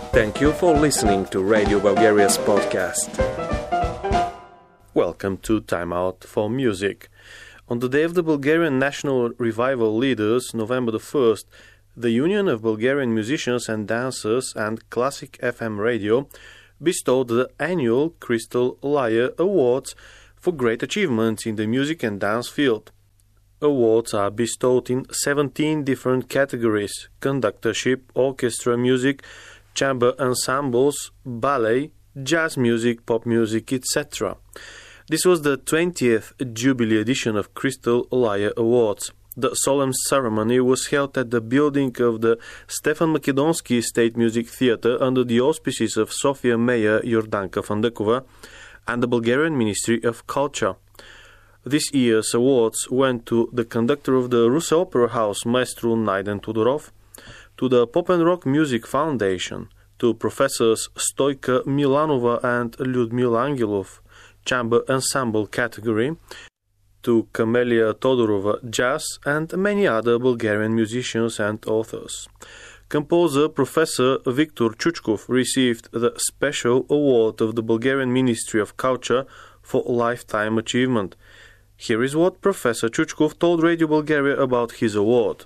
Thank you for listening to Radio Bulgaria's podcast. Welcome to Time Out for Music. On the day of the Bulgarian National Revival Leaders, November the 1st, the Union of Bulgarian Musicians and Dancers and Classic FM Radio bestowed the annual Crystal Lyre Awards for great achievements in the music and dance field. Awards are bestowed in 17 different categories: conductorship, orchestra music, chamber ensembles, ballet, jazz music, pop music, etc. This was the 20th Jubilee edition of Crystal Lyre Awards. The solemn ceremony was held at the building of the Stefan Makedonsky State Music Theatre under the auspices of Sofia Mayor Yordanka Fandakova and the Bulgarian Ministry of Culture. This year's awards went to the conductor of the Rus Opera House, Maestro Naiden Tudorov, to the Pop and Rock Music Foundation, to Professors Stoika Milanova and Lyudmila Angelov, Chamber Ensemble category, to Camelia Todorova Jazz, and many other Bulgarian musicians and authors. Composer Professor Viktor Chuchkov received the Special Award of the Bulgarian Ministry of Culture for Lifetime Achievement. Here is what Professor Chuchkov told Radio Bulgaria about his award.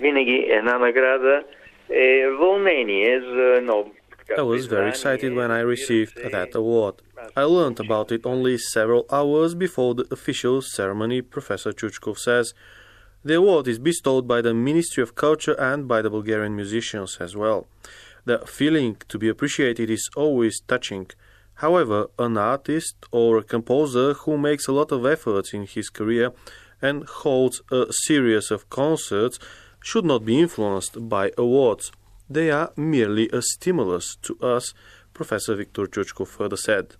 I was very excited when I received that award. I learned about it only several hours before the official ceremony, Professor Chuchkov says. The award is bestowed by the Ministry of Culture and by the Bulgarian musicians as well. The feeling to be appreciated is always touching. However, an artist or a composer who makes a lot of efforts in his career and holds a series of concerts should not be influenced by awards. They are merely a stimulus to us, Professor Viktor Chuchkov further said.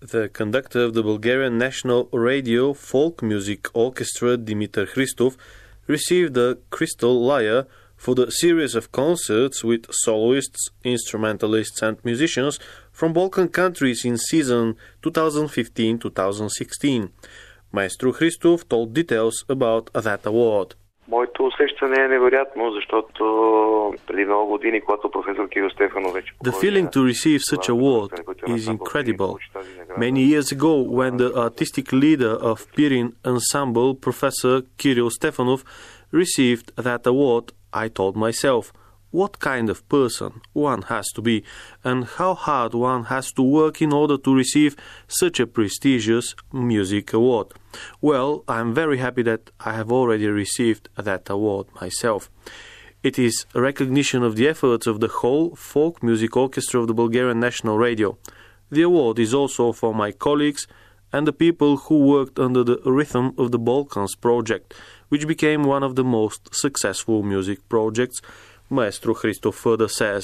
The conductor of the Bulgarian National Radio Folk Music Orchestra, Dimitar Hristov, received the Crystal Lyre for the series of concerts with soloists, instrumentalists and musicians from Balkan countries in season 2015-2016. Maestro Hristov told details about that award. Моето усещане е невероятно, защото преди много години, когато професор Кирил Стефанов вече... The feeling to receive such a award is incredible. Many years ago, when the artistic leader of Pirin Ensemble, Professor Kirill Stefanov, received that award, I told myself, what kind of person one has to be and how hard one has to work in order to receive such a prestigious music award. Well, I'm very happy that I have already received that award myself. It is a recognition of the efforts of the whole folk music orchestra of the Bulgarian National Radio. The award is also for my colleagues and the people who worked under the Rhythm of the Balkans project, which became one of the most successful music projects, Maestro Hristov further says.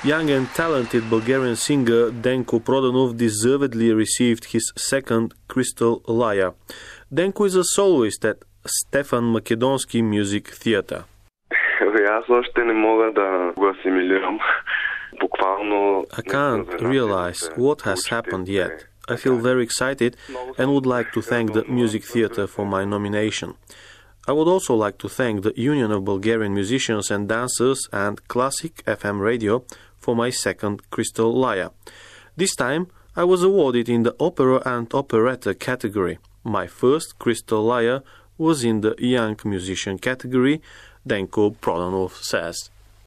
Young and talented Bulgarian singer Denko Prodanov deservedly received his second Crystal Lyre. Denko is a soloist at Stefan Makedonsky Music Theatre. Аз още не мога да го асимилирам. Буквално... I can't realize what has happened yet. I feel very excited and would like to thank the Music Theatre for my nomination. I would also like to thank the Union of Bulgarian Musicians and Dancers and Classic FM Radio for my second Crystal Lyre. This time, I was awarded in the Opera and Operetta category. My first Crystal Lyre was in the Young Musician category, Denko Prodanov says.